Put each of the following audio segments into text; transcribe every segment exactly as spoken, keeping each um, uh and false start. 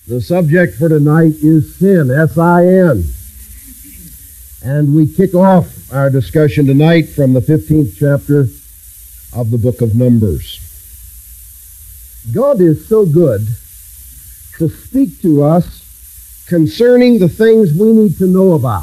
The subject for tonight is sin, S I N. And we kick off our discussion tonight from the fifteenth chapter of the book of Numbers. God is so good to speak to us concerning the things we need to know about.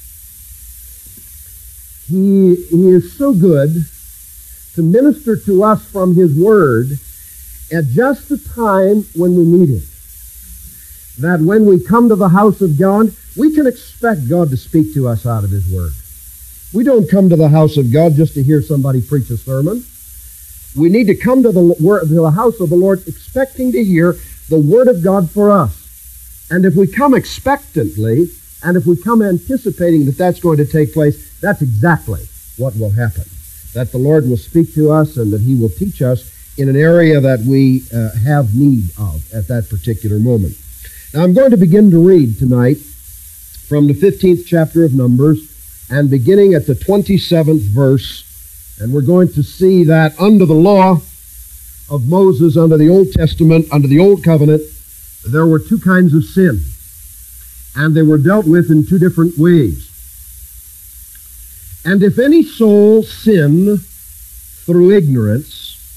He, he is so good to minister to us from His Word at just the time when we need it. That when we come to the house of God, we can expect God to speak to us out of His Word. We don't come to the house of God just to hear somebody preach a sermon. We need to come to the, to the house of the Lord expecting to hear the Word of God for us. And if we come expectantly, and if we come anticipating that that's going to take place, that's exactly what will happen. That the Lord will speak to us and that He will teach us in an area that we uh, have need of at that particular moment. Now I'm going to begin to read tonight from the fifteenth chapter of Numbers and beginning at the twenty-seventh verse, and we're going to see that under the law of Moses, under the Old Testament, under the Old Covenant, there were two kinds of sin, and they were dealt with in two different ways. And if any soul sin through ignorance,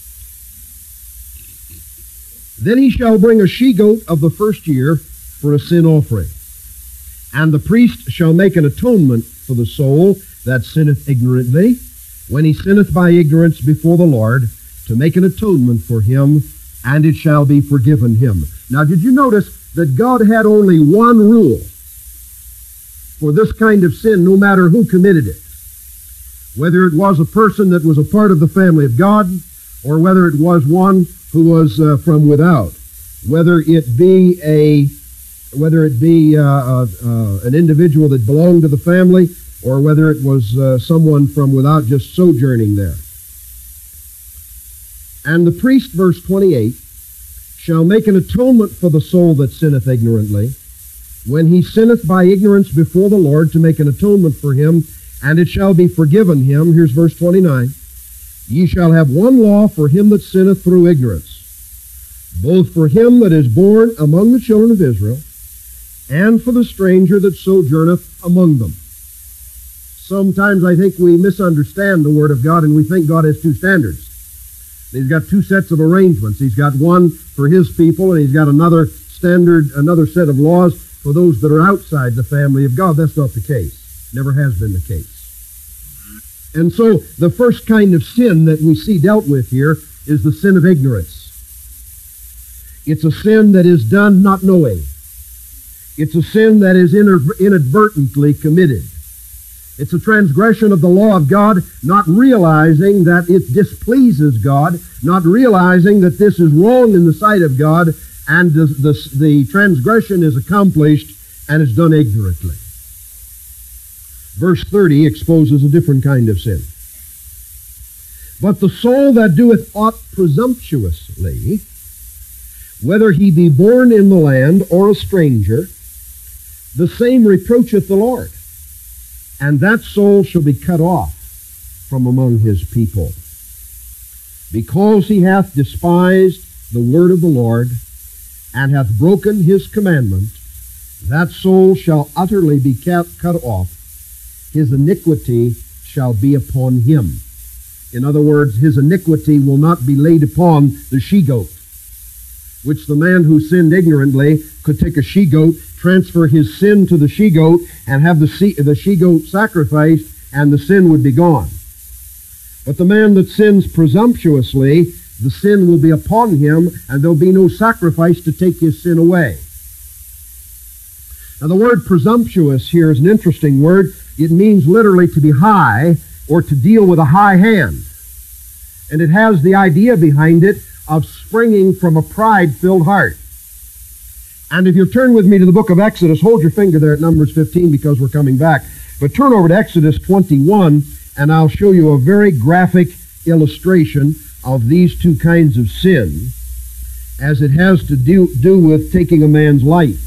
then he shall bring a she-goat of the first year for a sin offering. And the priest shall make an atonement for the soul that sinneth ignorantly, when he sinneth by ignorance before the Lord, to make an atonement for him, and it shall be forgiven him. Now, did you notice that God had only one rule for this kind of sin, no matter who committed it? Whether it was a person that was a part of the family of God, or whether it was one who was uh, from without, whether it be a, whether it be uh, uh, uh, an individual that belonged to the family, or whether it was uh, someone from without just sojourning there. And the priest, verse twenty-eight, shall make an atonement for the soul that sinneth ignorantly, when he sinneth by ignorance before the Lord, to make an atonement for him, and it shall be forgiven him. Here's verse twenty-nine. Ye shall have one law for him that sinneth through ignorance, both for him that is born among the children of Israel, and for the stranger that sojourneth among them. Sometimes I think we misunderstand the Word of God, and we think God has two standards. He's got two sets of arrangements. He's got one for His people, and He's got another standard, another set of laws for those that are outside the family of God. That's not the case. Never has been the case. And so the first kind of sin that we see dealt with here is the sin of ignorance. It's a sin that is done not knowing. It's a sin that is inadvertently committed. It's a transgression of the law of God, not realizing that it displeases God, not realizing that this is wrong in the sight of God, and the, the, the transgression is accomplished and is done ignorantly. Verse thirty exposes a different kind of sin. But the soul that doeth aught presumptuously, whether he be born in the land or a stranger, the same reproacheth the Lord, and that soul shall be cut off from among his people. Because he hath despised the word of the Lord, and hath broken his commandment, that soul shall utterly be cut off. His iniquity shall be upon him. In other words, his iniquity will not be laid upon the she-goat, which the man who sinned ignorantly could take a she-goat, transfer his sin to the she-goat, and have the, she- the she-goat sacrificed, and the sin would be gone. But the man that sins presumptuously, the sin will be upon him, and there'll be no sacrifice to take his sin away. Now, the word presumptuous here is an interesting word. It means literally to be high, or to deal with a high hand. And it has the idea behind it of springing from a pride-filled heart. And if you'll turn with me to the book of Exodus, hold your finger there at Numbers fifteen because we're coming back. But turn over to Exodus twenty-one, and I'll show you a very graphic illustration of these two kinds of sin as it has to do, do with taking a man's life,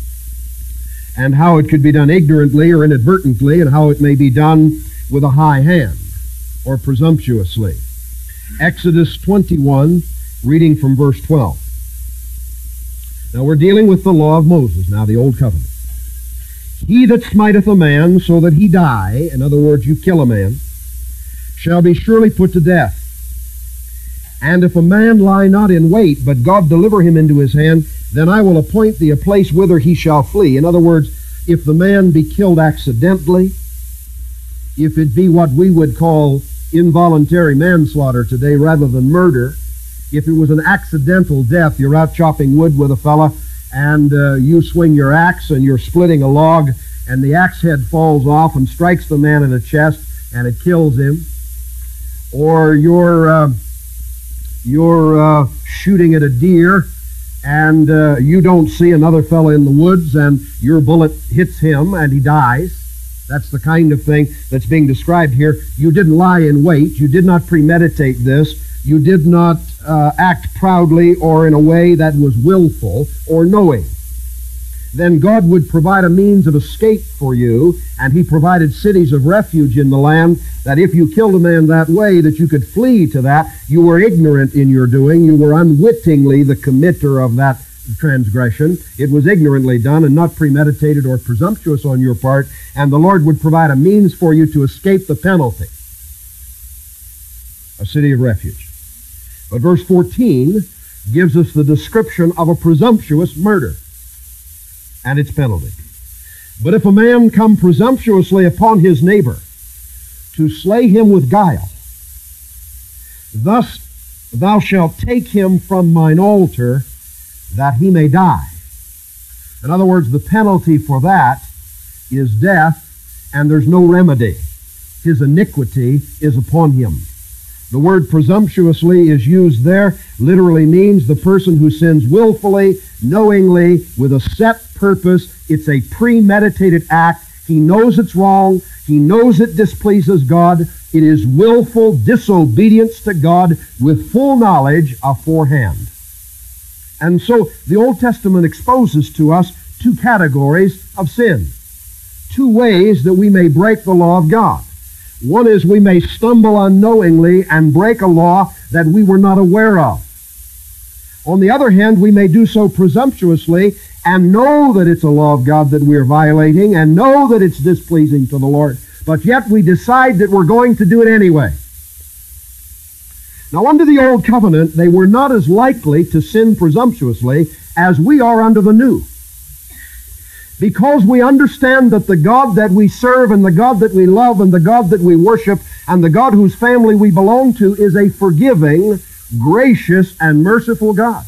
and how it could be done ignorantly or inadvertently, and how it may be done with a high hand or presumptuously. Exodus twenty-one, reading from verse twelve. Now we're dealing with the law of Moses, now the Old Covenant. He that smiteth a man so that he die, in other words, you kill a man, shall be surely put to death. And if a man lie not in wait, but God deliver him into his hand, then I will appoint thee a place whither he shall flee. In other words, if the man be killed accidentally, if it be what we would call involuntary manslaughter today rather than murder, if it was an accidental death, you're out chopping wood with a fella, and uh, you swing your axe and you're splitting a log, and the axe head falls off and strikes the man in the chest, and it kills him. Or you're, uh, you're uh, shooting at a deer, and uh, you don't see another fellow in the woods, and your bullet hits him, and he dies. That's the kind of thing that's being described here. You didn't lie in wait. You did not premeditate this. You did not uh, act proudly or in a way that was willful or knowing. Then God would provide a means of escape for you, and he provided cities of refuge in the land, that if you killed a man that way, that you could flee to that. You were ignorant in your doing. You were unwittingly the committer of that transgression. It was ignorantly done and not premeditated or presumptuous on your part, and the Lord would provide a means for you to escape the penalty. A city of refuge. But verse fourteen gives us the description of a presumptuous murder and its penalty. But if a man come presumptuously upon his neighbor to slay him with guile, thus thou shalt take him from mine altar, that he may die. In other words, the penalty for that is death, and there's no remedy. His iniquity is upon him. The word presumptuously is used there, literally means the person who sins willfully, knowingly, with a set purpose. It's a premeditated act. He knows it's wrong. He knows it displeases God. It is willful disobedience to God with full knowledge aforehand. And so the Old Testament exposes to us two categories of sin, two ways that we may break the law of God. One is we may stumble unknowingly and break a law that we were not aware of. On the other hand, we may do so presumptuously and know that it's a law of God that we're violating and know that it's displeasing to the Lord, but yet we decide that we're going to do it anyway. Now, under the Old Covenant, they were not as likely to sin presumptuously as we are under the New. Because we understand that the God that we serve and the God that we love and the God that we worship and the God whose family we belong to is a forgiving, gracious, and merciful God.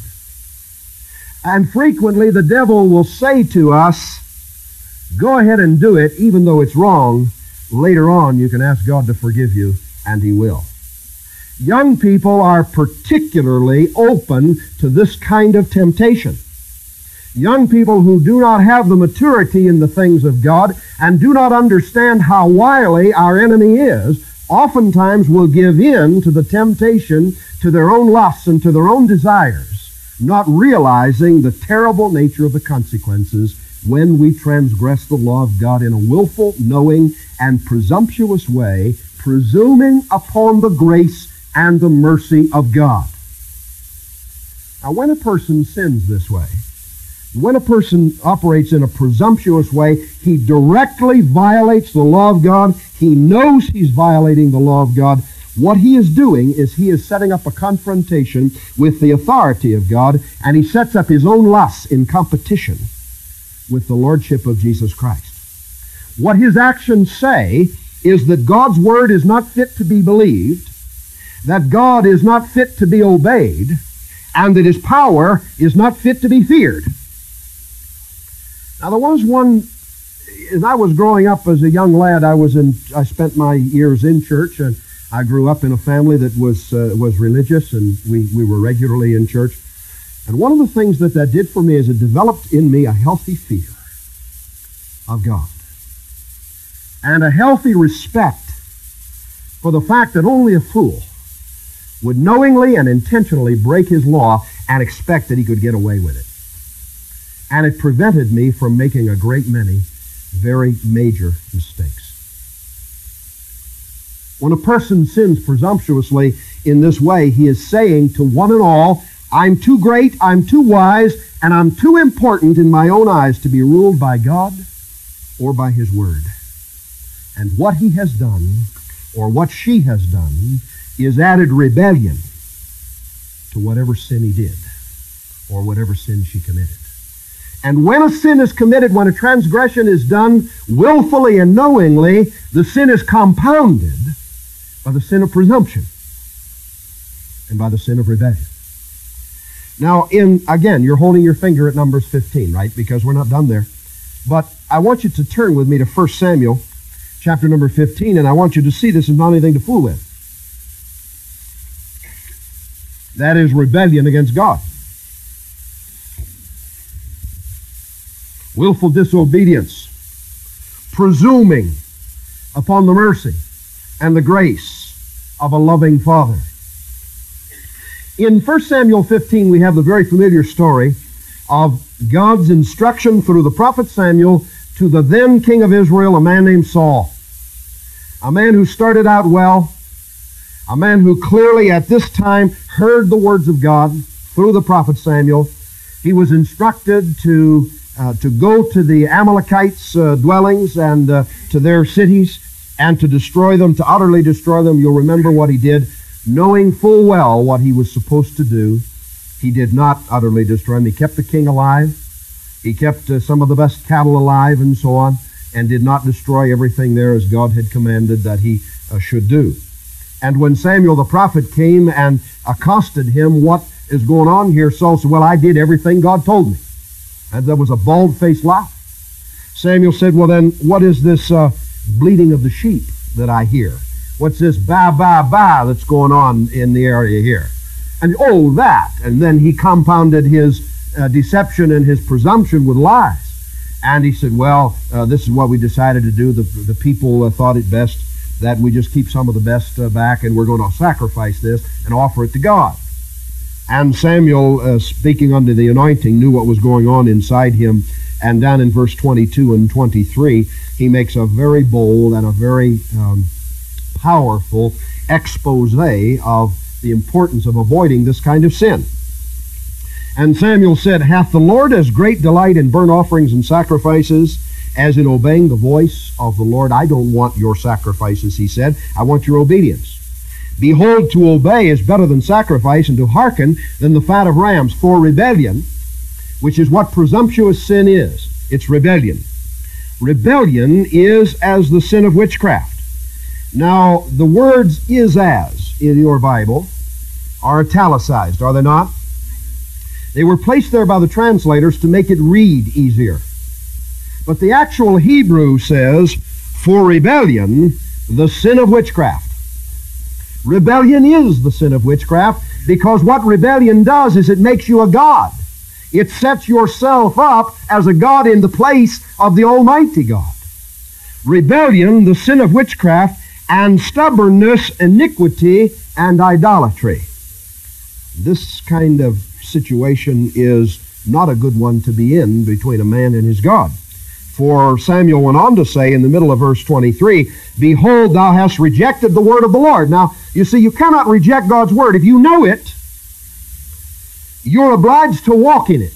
And frequently the devil will say to us, go ahead and do it, even though it's wrong. Later on, you can ask God to forgive you, and he will. Young people are particularly open to this kind of temptation. Young people who do not have the maturity in the things of God and do not understand how wily our enemy is, oftentimes will give in to the temptation, to their own lusts and to their own desires, not realizing the terrible nature of the consequences when we transgress the law of God in a willful, knowing, and presumptuous way, presuming upon the grace and the mercy of God. Now, when a person sins this way, when a person operates in a presumptuous way, he directly violates the law of God. He knows he's violating the law of God. What he is doing is he is setting up a confrontation with the authority of God, and he sets up his own lusts in competition with the lordship of Jesus Christ. What his actions say is that God's word is not fit to be believed, that God is not fit to be obeyed, and that his power is not fit to be feared. Now, there was one, as I was growing up as a young lad, I was in, I spent my years in church, and I grew up in a family that was uh, was religious, and we, we were regularly in church. And one of the things that that did for me is it developed in me a healthy fear of God and a healthy respect for the fact that only a fool would knowingly and intentionally break his law and expect that he could get away with it. And it prevented me from making a great many very major mistakes. When a person sins presumptuously in this way, he is saying to one and all, I'm too great, I'm too wise, and I'm too important in my own eyes to be ruled by God or by His Word. And what he has done, or what she has done, is added rebellion to whatever sin he did, or whatever sin she committed. And when a sin is committed, when a transgression is done willfully and knowingly, the sin is compounded by the sin of presumption and by the sin of rebellion. Now, in again, you're holding your finger at Numbers fifteen, right? Because we're not done there. But I want you to turn with me to First Samuel, chapter number fifteen, and I want you to see this is not anything to fool with. That is rebellion against God. Willful disobedience, presuming upon the mercy and the grace of a loving Father. In First Samuel fifteen, we have the very familiar story of God's instruction through the prophet Samuel to the then king of Israel, a man named Saul. A man who started out well, a man who clearly at this time heard the words of God through the prophet Samuel. He was instructed to uh, to go to the Amalekites' uh, dwellings and uh, to their cities and to destroy them, to utterly destroy them. You'll remember what he did. Knowing full well what he was supposed to do, he did not utterly destroy them. He kept the king alive. He kept uh, some of the best cattle alive and so on, and did not destroy everything there as God had commanded that he uh, should do. And when Samuel the prophet came and accosted him, what is going on here? Saul said, well, I did everything God told me. And that was a bald-faced lie. Samuel said, well then, what is this uh, bleating of the sheep that I hear? What's this ba, ba, ba that's going on in the area here? And, oh, that. And then he compounded his uh, deception and his presumption with lies. And he said, well, uh, this is what we decided to do. The, the people uh, thought it best that we just keep some of the best uh, back, and we're going to sacrifice this and offer it to God. And Samuel, uh, speaking under the anointing, knew what was going on inside him. And down in verse twenty-two and twenty-three, he makes a very bold and a very um, powerful expose of the importance of avoiding this kind of sin. And Samuel said, hath the Lord as great delight in burnt offerings and sacrifices as in obeying the voice of the Lord? I don't want your sacrifices, he said. I want your obedience. Behold, to obey is better than sacrifice, and to hearken than the fat of rams. For rebellion, which is what presumptuous sin is, it's rebellion. Rebellion is as the sin of witchcraft. Now, the words is as in your Bible are italicized, are they not? They were placed there by the translators to make it read easier. But the actual Hebrew says, for rebellion, the sin of witchcraft. Rebellion is the sin of witchcraft, because what rebellion does is it makes you a god. It sets yourself up as a god in the place of the Almighty God. Rebellion, the sin of witchcraft, and stubbornness, iniquity, and idolatry. This kind of situation is not a good one to be in between a man and his God. For Samuel went on to say in the middle of verse twenty-three, behold, thou hast rejected the word of the Lord. Now, you see, you cannot reject God's word. If you know it, you're obliged to walk in it.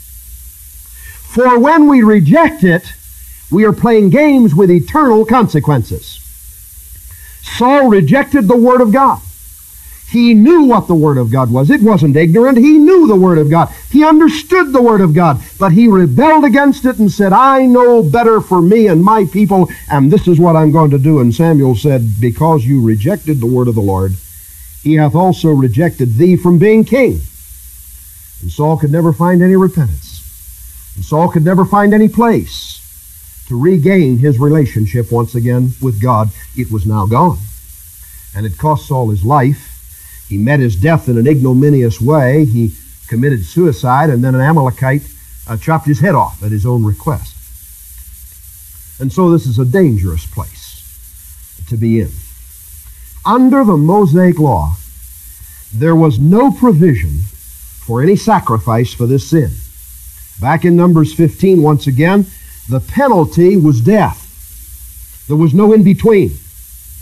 For when we reject it, we are playing games with eternal consequences. Saul rejected the word of God. He knew what the word of God was. It wasn't ignorant. He knew the word of God. He understood the word of God. But he rebelled against it and said, I know better for me and my people, and this is what I'm going to do. And Samuel said, because you rejected the word of the Lord, he hath also rejected thee from being king. And Saul could never find any repentance. And Saul could never find any place to regain his relationship once again with God. It was now gone. And it cost Saul his life. He met his death in an ignominious way. He committed suicide, and then an Amalekite uh, chopped his head off at his own request. And so this is a dangerous place to be in. Under the Mosaic law, there was no provision for any sacrifice for this sin. Back in Numbers fifteen, once again, the penalty was death. There was no in-between.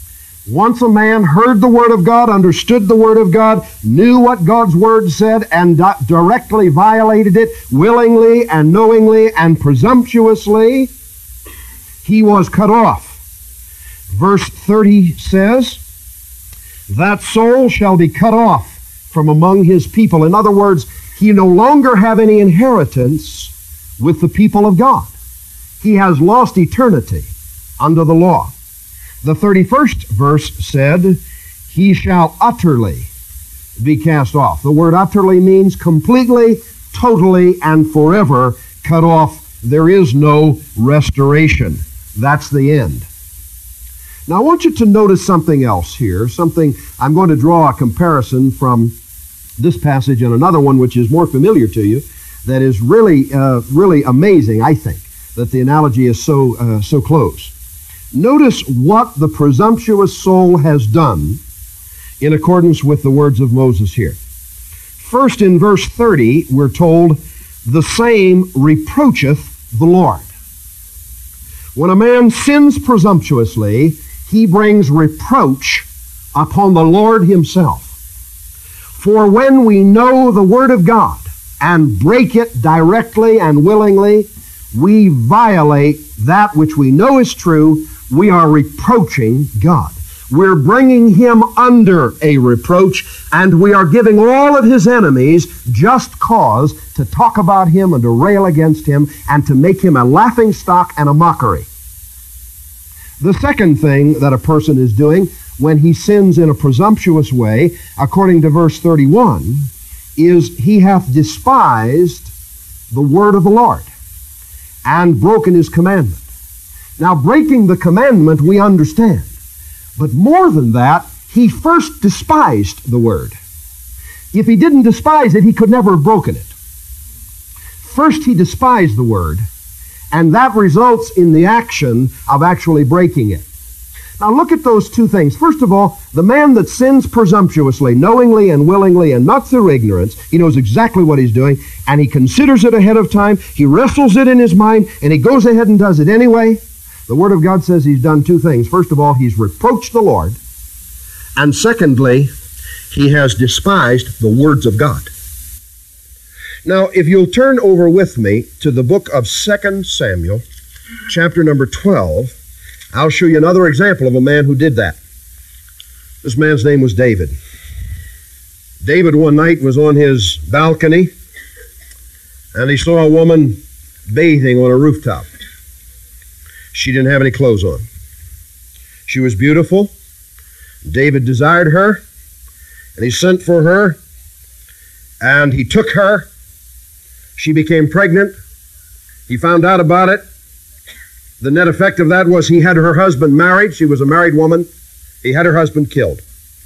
Once a man heard the Word of God, understood the Word of God, knew what God's Word said, and di- directly violated it, willingly and knowingly and presumptuously, he was cut off. Verse thirty says, that soul shall be cut off from among his people. In other words, he no longer have any inheritance with the people of God. He has lost eternity under the law. The thirty-first verse said, he shall utterly be cast off. The word utterly means completely, totally, and forever cut off. There is no restoration. That's the end. Now I want you to notice something else here. Something, I'm going to draw a comparison from this passage and another one which is more familiar to you, that is really, uh, really amazing, I think, that the analogy is so, uh, so close. Notice what the presumptuous soul has done in accordance with the words of Moses here. First, in verse thirty, we're told, the same reproacheth the Lord. When a man sins presumptuously, he brings reproach upon the Lord himself. For when we know the Word of God and break it directly and willingly, we violate that which we know is true. We are reproaching God. We're bringing him under a reproach, and we are giving all of his enemies just cause to talk about him and to rail against him and to make him a laughing stock and a mockery. The second thing that a person is doing when he sins in a presumptuous way, according to verse thirty-one, is he hath despised the word of the Lord and broken his commandment. Now, breaking the commandment we understand, but more than that, he first despised the word. If he didn't despise it, he could never have broken it. First, he despised the word, and that results in the action of actually breaking it. Now look at those two things. First of all, the man that sins presumptuously, knowingly and willingly, and not through ignorance, he knows exactly what he's doing, and he considers it ahead of time, he wrestles it in his mind, and he goes ahead and does it anyway. The Word of God says he's done two things. First of all, he's reproached the Lord, and secondly, he has despised the words of God. Now, if you'll turn over with me to the book of Second Samuel, chapter number twelve, I'll show you another example of a man who did that. This man's name was David. David one night was on his balcony, and he saw a woman bathing on a rooftop. She didn't have any clothes on. She was beautiful. David desired her, and he sent for her, and he took her. She became pregnant. He found out about it. The net effect of that was he had her husband married. She was a married woman. He had her husband killed.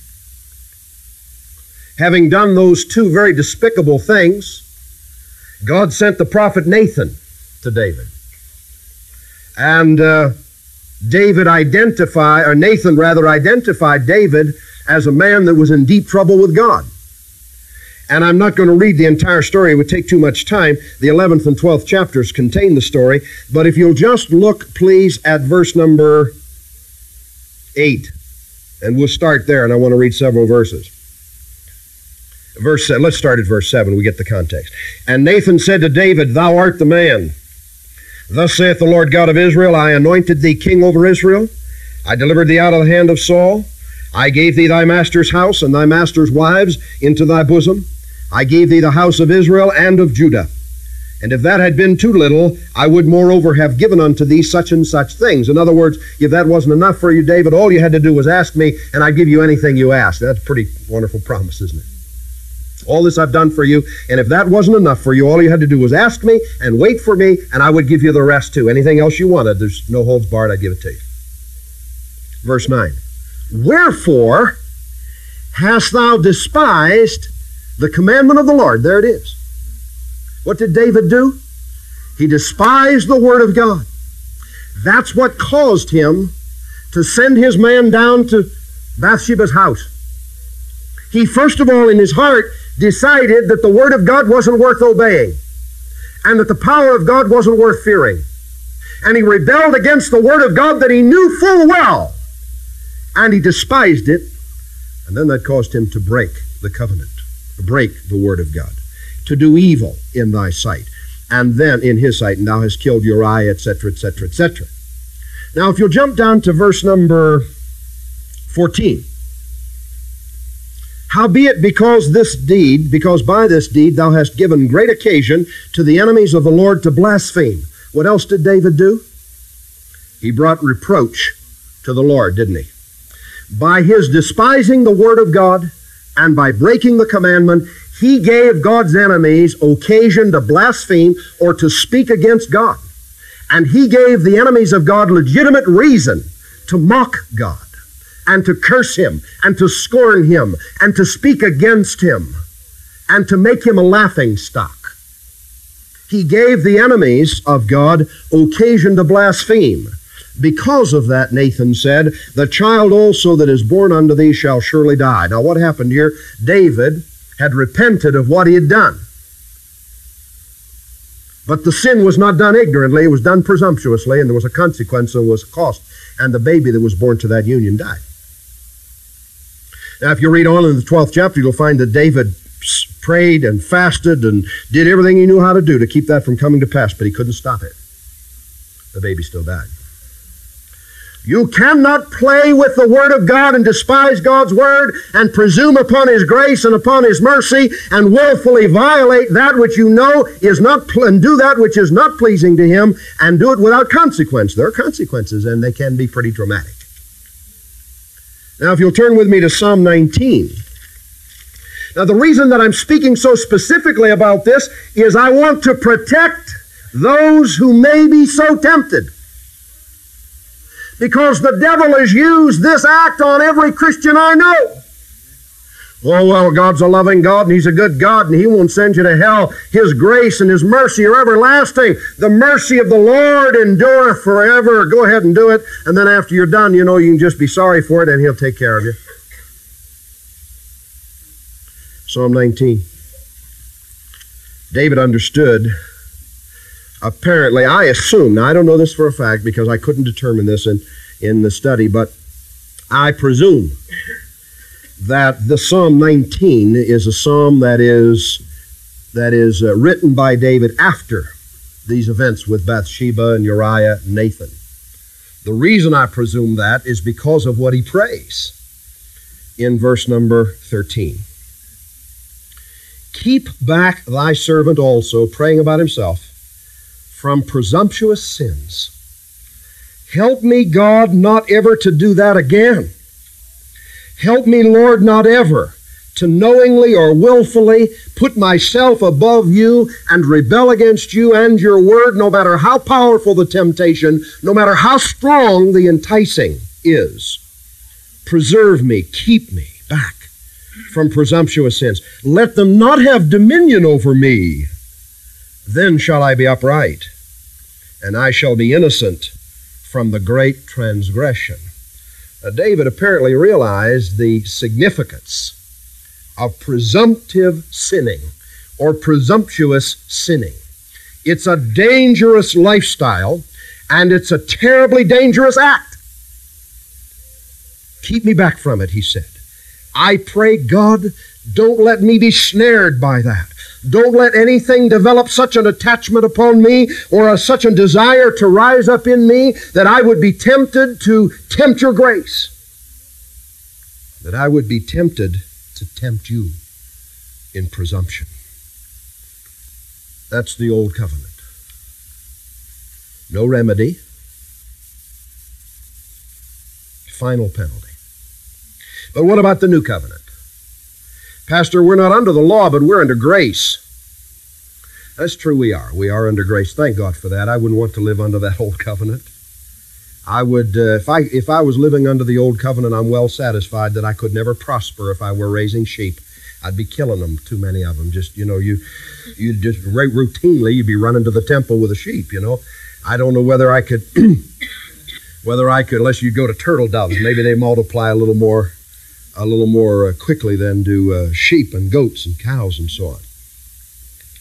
Having done those two very despicable things, God sent the prophet Nathan to David. And uh, David identified, or Nathan rather identified David as a man that was in deep trouble with God. And I'm not going to read the entire story. It would take too much time. The eleventh and twelfth chapters contain the story. But if you'll just look, please, at verse number eight. And we'll start there, and I want to read several verses. Verse seven, let's start at verse seven. We get the context. And Nathan said to David, Thou art the man. Thus saith the Lord God of Israel, I anointed thee king over Israel. I delivered thee out of the hand of Saul. I gave thee thy master's house and thy master's wives into thy bosom. I gave thee the house of Israel and of Judah. And if that had been too little, I would moreover have given unto thee such and such things. In other words, if that wasn't enough for you, David, all you had to do was ask me, and I'd give you anything you asked. That's a pretty wonderful promise, isn't it? All this I've done for you, and if that wasn't enough for you, all you had to do was ask me and wait for me, and I would give you the rest too. Anything else you wanted, there's no holds barred, I'd give it to you. Verse nine. Wherefore hast thou despised the commandment of the Lord? There it is. What did David do? He despised the word of God. That's what caused him to send his man down to Bathsheba's house. He first of all in his heart decided that the word of God wasn't worth obeying, and that the power of God wasn't worth fearing. And he rebelled against the word of God that he knew full well and he despised it, and then that caused him to break the covenant, to break the word of God, to do evil in thy sight, and then in his sight, and thou hast killed Uriah, et cetera, et cetera, et cetera. Now, if you'll jump down to verse number fourteen. Howbeit, because this deed, because by this deed thou hast given great occasion to the enemies of the Lord to blaspheme. What else did David do? He brought reproach to the Lord, didn't he? By his despising the word of God and by breaking the commandment, he gave God's enemies occasion to blaspheme or to speak against God. And he gave the enemies of God legitimate reason to mock God and to curse him and to scorn him and to speak against him and to make him a laughing stock. He gave the enemies of God occasion to blaspheme. Because of that, Nathan said, the child also that is born unto thee shall surely die. Now what happened here? David had repented of what he had done. But the sin was not done ignorantly, it was done presumptuously, and there was a consequence, and was a cost, and the baby that was born to that union died. Now if you read on in the twelfth chapter, you'll find that David prayed and fasted and did everything he knew how to do to keep that from coming to pass, but he couldn't stop it. The baby still died. You cannot play with the Word of God and despise God's Word and presume upon His grace and upon His mercy and willfully violate that which you know is not, pl- and do that which is not pleasing to Him and do it without consequence. There are consequences, and they can be pretty dramatic. Now, if you'll turn with me to Psalm nineteen. Now, the reason that I'm speaking so specifically about this is I want to protect those who may be so tempted. Because the devil has used this act on every Christian I know. Oh, well, God's a loving God, and He's a good God, and He won't send you to hell. His grace and His mercy are everlasting. The mercy of the Lord endureth forever. Go ahead and do it, and then after you're done, you know, you can just be sorry for it, and He'll take care of you. Psalm nineteen. David understood. Apparently, I assume, now I don't know this for a fact because I couldn't determine this in, in the study, but I presume that the Psalm nineteen is a psalm that is, that is uh, written by David after these events with Bathsheba and Uriah and Nathan. The reason I presume that is because of what he prays in verse number thirteen. Keep back thy servant also, praying about himself, from presumptuous sins. Help me, God, not ever to do that again. Help me, Lord, not ever to knowingly or willfully put myself above you and rebel against you and your word, no matter how powerful the temptation, no matter how strong the enticing is. Preserve me, keep me back from presumptuous sins. Let them not have dominion over me. Then shall I be upright, and I shall be innocent from the great transgression. Now, David apparently realized the significance of presumptive sinning or presumptuous sinning. It's a dangerous lifestyle, and it's a terribly dangerous act. Keep me back from it, he said. I pray, God, don't let me be snared by that. Don't let anything develop such an attachment upon me or a, such a desire to rise up in me that I would be tempted to tempt your grace. That I would be tempted to tempt you in presumption. That's the old covenant. No remedy. Final penalty. But what about the new covenant? Pastor, we're not under the law, but we're under grace. That's true, we are. We are under grace. Thank God for that. I wouldn't want to live under that old covenant. I would, uh, if I if I was living under the old covenant, I'm well satisfied that I could never prosper if I were raising sheep. I'd be killing them, too many of them. Just, you know, you you just routinely, you'd be running to the temple with a sheep, you know. I don't know whether I could, whether I could, unless you go to turtle doves, maybe they multiply a little more a little more uh, quickly than do uh, sheep and goats and cows and so on.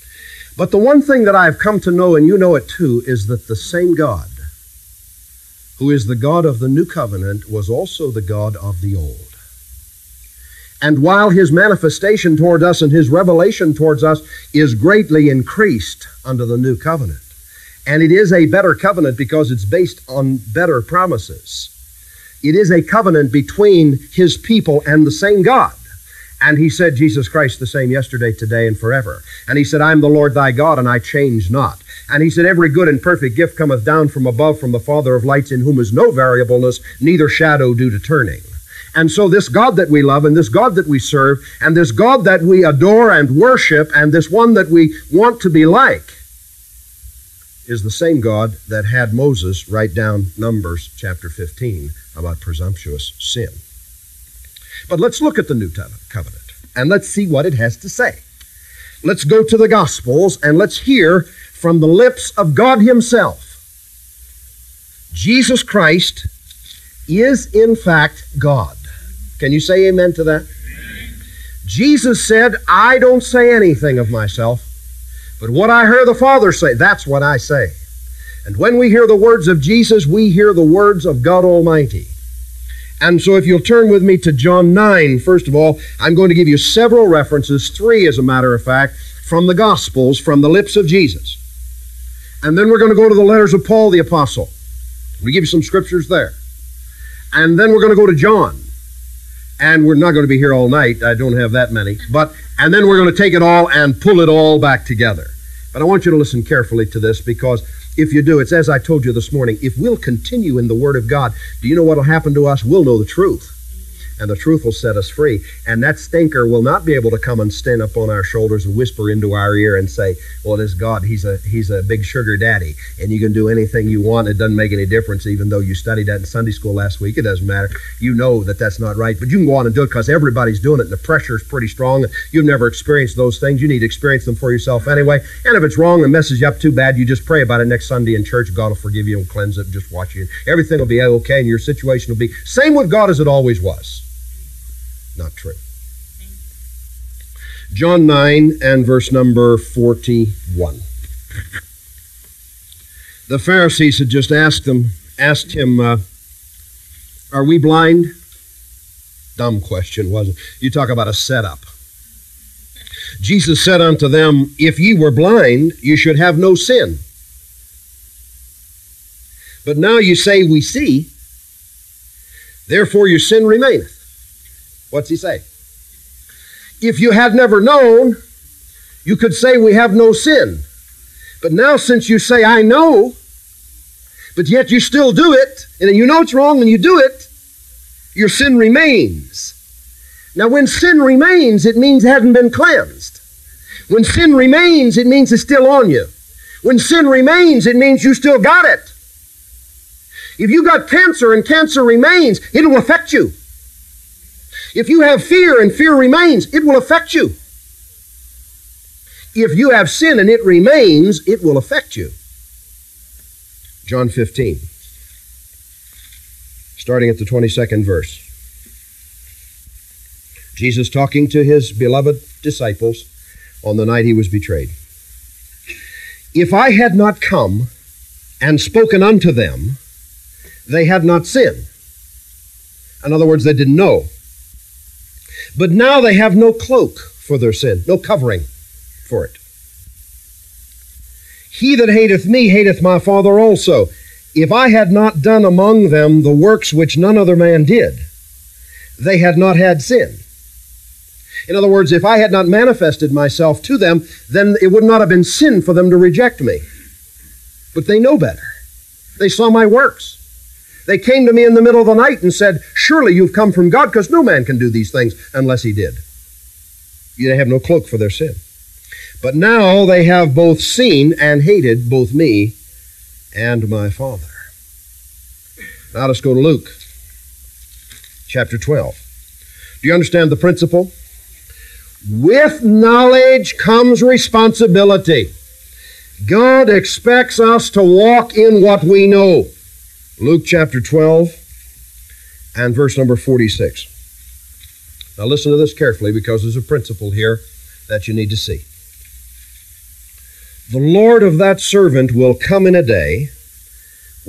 But the one thing that I've come to know, and you know it too, is that the same God who is the God of the new covenant, was also the God of the old. And while his manifestation toward us and his revelation towards us is greatly increased under the new covenant, and it is a better covenant because it's based on better promises. It is a covenant between his people and the same God. And he said, Jesus Christ the same yesterday, today, and forever. And he said, I am the Lord thy God, and I change not. And he said, every good and perfect gift cometh down from above, from the Father of lights, in whom is no variableness, neither shadow due to turning. And so this God that we love, and this God that we serve, and this God that we adore and worship, and this one that we want to be like, is the same God that had Moses write down Numbers chapter fifteen about presumptuous sin. But let's look at the new covenant, and let's see what it has to say. Let's go to the Gospels, and let's hear from the lips of God himself. Jesus Christ is in fact God. Can you say amen to that? Amen. Jesus said, I don't say anything of myself, but what I hear the Father say, that's what I say. And when we hear the words of Jesus, we hear the words of God Almighty. And so if you'll turn with me to John nine, first of all, I'm going to give you several references, three as a matter of fact, from the Gospels, from the lips of Jesus. And then we're going to go to the letters of Paul the Apostle. We give you some scriptures there. And then we're going to go to John. And we're not going to be here all night. I don't have that many. But, and then we're going to take it all and pull it all back together. But I want you to listen carefully to this, because if you do, it's as I told you this morning, if we'll continue in the Word of God, do you know what will happen to us? We'll know the truth. And the truth will set us free. And that stinker will not be able to come and stand up on our shoulders and whisper into our ear and say, well, this God, he's a he's a big sugar daddy, and you can do anything you want. It doesn't make any difference, even though you studied that in Sunday school last week. It doesn't matter. You know that that's not right. But you can go on and do it because everybody's doing it, and the pressure is pretty strong. You've never experienced those things. You need to experience them for yourself anyway. And if it's wrong and messes you up too bad, you just pray about it next Sunday in church. God will forgive you and cleanse it and just watch you. Everything will be okay, and your situation will be same with God as it always was. Not true. John nine and verse number forty-one. The Pharisees had just asked him, asked him, uh, are we blind? Dumb question, wasn't it? You talk about a setup. Jesus said unto them, if ye were blind, you should have no sin. But now you say, we see, therefore your sin remaineth. What's he say? If you had never known, you could say we have no sin. But now since you say, I know, but yet you still do it, and you know it's wrong and you do it, your sin remains. Now when sin remains, it means it hasn't been cleansed. When sin remains, it means it's still on you. When sin remains, it means you still got it. If you got cancer and cancer remains, it will affect you. If you have fear and fear remains, it will affect you. If you have sin and it remains, it will affect you. John fifteen, starting at the twenty-second verse. Jesus talking to his beloved disciples on the night he was betrayed. If I had not come and spoken unto them, they had not sinned. In other words, they didn't know. But now they have no cloak for their sin, no covering for it. He that hateth me hateth my Father also. If I had not done among them the works which none other man did, they had not had sin. In other words, if I had not manifested myself to them, then it would not have been sin for them to reject me. But they know better. They saw my works. They came to me in the middle of the night and said, surely you've come from God, because no man can do these things unless he did. They have no cloak for their sin. But now they have both seen and hated both me and my Father. Now let's go to Luke chapter twelve. Do you understand the principle? With knowledge comes responsibility. God expects us to walk in what we know. Luke chapter twelve and verse number forty-six. Now listen to this carefully, because there's a principle here that you need to see. The Lord of that servant will come in a day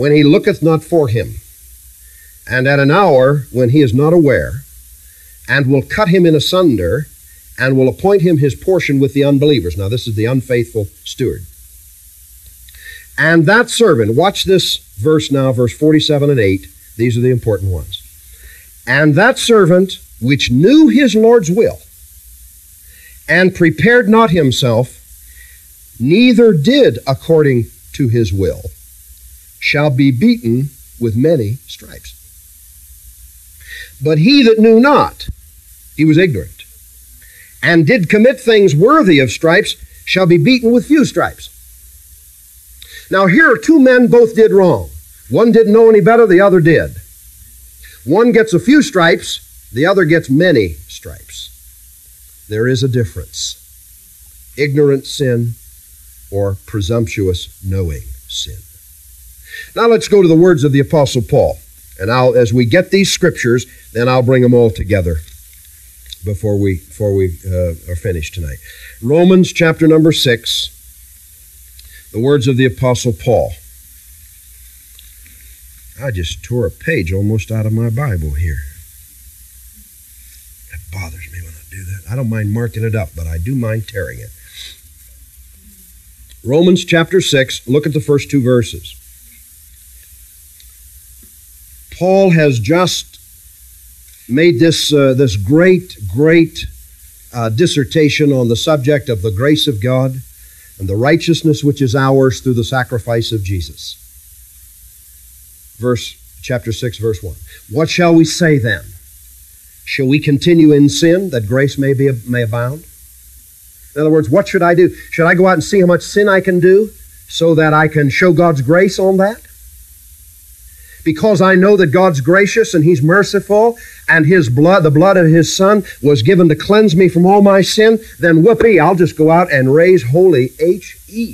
when he looketh not for him, and at an hour when he is not aware, and will cut him in asunder, and will appoint him his portion with the unbelievers. Now this is the unfaithful steward. And that servant, watch this verse now, verse forty-seven and eight. These are the important ones. And that servant which knew his Lord's will, and prepared not himself, neither did according to his will, shall be beaten with many stripes. But he that knew not, he was ignorant, and did commit things worthy of stripes, shall be beaten with few stripes. Now here are two men, both did wrong. One didn't know any better, the other did. One gets a few stripes, the other gets many stripes. There is a difference. Ignorant sin or presumptuous knowing sin. Now let's go to the words of the Apostle Paul. And I'll, as we get these scriptures, then I'll bring them all together before we, before we uh, are finished tonight. Romans chapter number six, the words of the Apostle Paul. I just tore a page almost out of my Bible here. That bothers me when I do that. I don't mind marking it up, but I do mind tearing it. Romans chapter six, look at the first two verses. Paul has just made this, uh, this great, great uh, dissertation on the subject of the grace of God and the righteousness which is ours through the sacrifice of Jesus. Verse, chapter six, verse one. What shall we say then? Shall we continue in sin that grace may be may abound? In other words, what should I do? Should I go out and see how much sin I can do so that I can show God's grace on that? Because I know that God's gracious and He's merciful and His blood, the blood of His Son, was given to cleanse me from all my sin, then whoopee, I'll just go out and raise holy H E.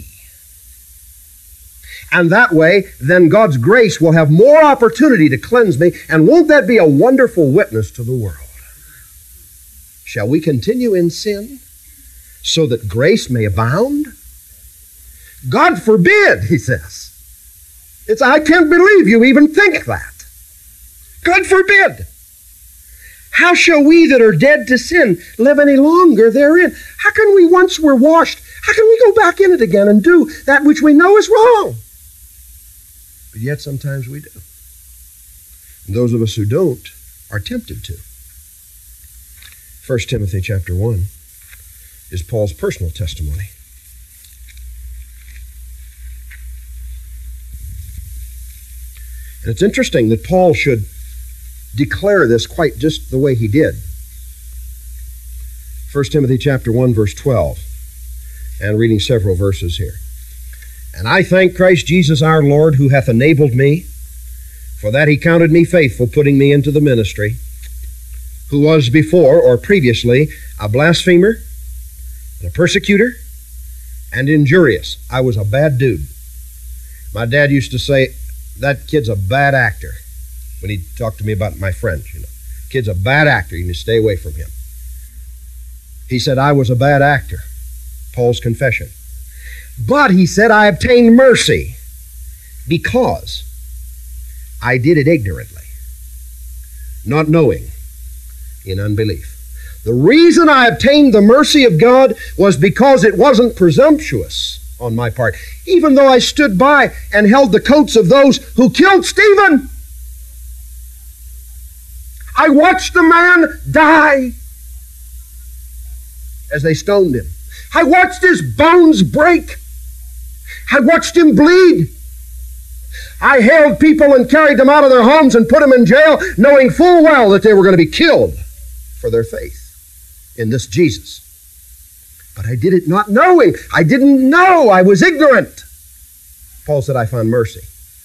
And that way, then God's grace will have more opportunity to cleanse me, and won't that be a wonderful witness to the world? Shall we continue in sin so that grace may abound? God forbid, he says. It's, I can't believe you even think that. God forbid. How shall we that are dead to sin live any longer therein? How can we, once we're washed, how can we go back in it again and do that which we know is wrong? But yet sometimes we do. And those of us who don't are tempted to. First Timothy chapter one is Paul's personal testimony. And it's interesting that Paul should declare this quite just the way he did. First Timothy chapter one, verse twelve, and reading several verses here. And I thank Christ Jesus our Lord, who hath enabled me, for that he counted me faithful, putting me into the ministry, who was before or previously a blasphemer, and a persecutor, and injurious. I was a bad dude. My dad used to say, that kid's a bad actor, when he talked to me about my friends, you know. Kid's a bad actor, you need to stay away from him. He said, I was a bad actor. Paul's confession. But, he said, I obtained mercy because I did it ignorantly, not knowing, in unbelief. The reason I obtained the mercy of God was because it wasn't presumptuous on my part, even though I stood by and held the coats of those who killed Stephen. I watched the man die as they stoned him. I watched his bones break. I watched him bleed. I held people and carried them out of their homes and put them in jail, knowing full well that they were going to be killed for their faith in this Jesus. But I did it not knowing. I didn't know. I was ignorant. Paul said, I found mercy.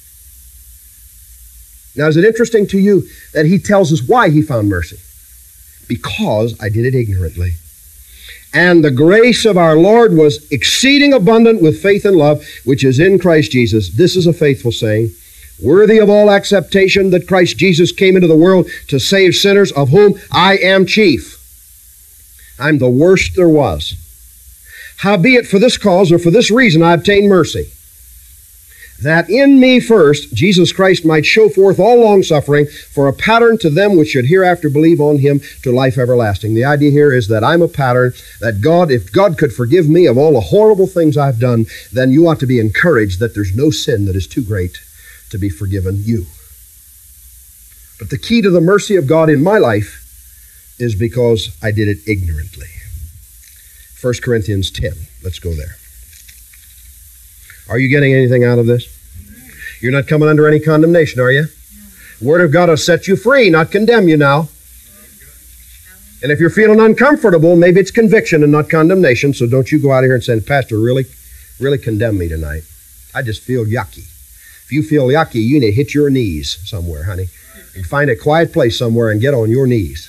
Now, is it interesting to you that he tells us why he found mercy? Because I did it ignorantly. And the grace of our Lord was exceeding abundant with faith and love, which is in Christ Jesus. This is a faithful saying, worthy of all acceptation, that Christ Jesus came into the world to save sinners, of whom I am chief. I'm the worst there was. Howbeit for this cause, or for this reason, I obtained mercy, that in me first Jesus Christ might show forth all longsuffering for a pattern to them which should hereafter believe on him to life everlasting. The idea here is that I'm a pattern, that God, if God could forgive me of all the horrible things I've done, then you ought to be encouraged that there's no sin that is too great to be forgiven you. But the key to the mercy of God in my life is because I did it ignorantly. First Corinthians ten. Let's go there. Are you getting anything out of this? You're not coming under any condemnation, are you? The Word of God will set you free, not condemn you now. And if you're feeling uncomfortable, maybe it's conviction and not condemnation, so don't you go out here and say, Pastor, really, really condemn me tonight. I just feel yucky. If you feel yucky, you need to hit your knees somewhere, honey. And find a quiet place somewhere and get on your knees.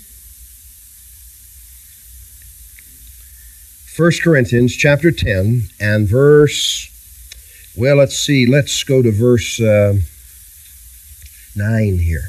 First Corinthians chapter ten and verse, well, let's see, let's go to verse uh, nine here.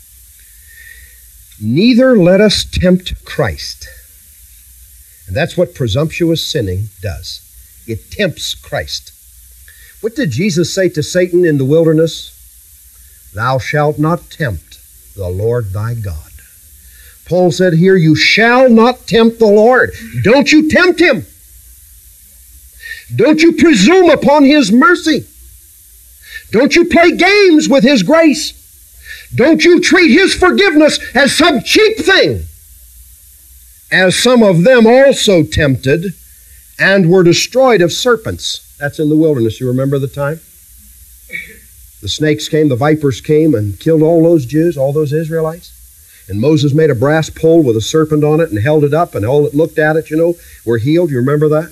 Neither let us tempt Christ. And that's what presumptuous sinning does. It tempts Christ. What did Jesus say to Satan in the wilderness? Thou shalt not tempt the Lord thy God. Paul said here, you shall not tempt the Lord. Don't you tempt him. Don't you presume upon his mercy. Don't you play games with his grace. Don't you treat his forgiveness as some cheap thing, as some of them also tempted and were destroyed of serpents. That's in the wilderness. You remember the time? The snakes came, the vipers came and killed all those Jews, all those Israelites. And Moses made a brass pole with a serpent on it and held it up, and all that looked at it, you know, were healed. You remember that?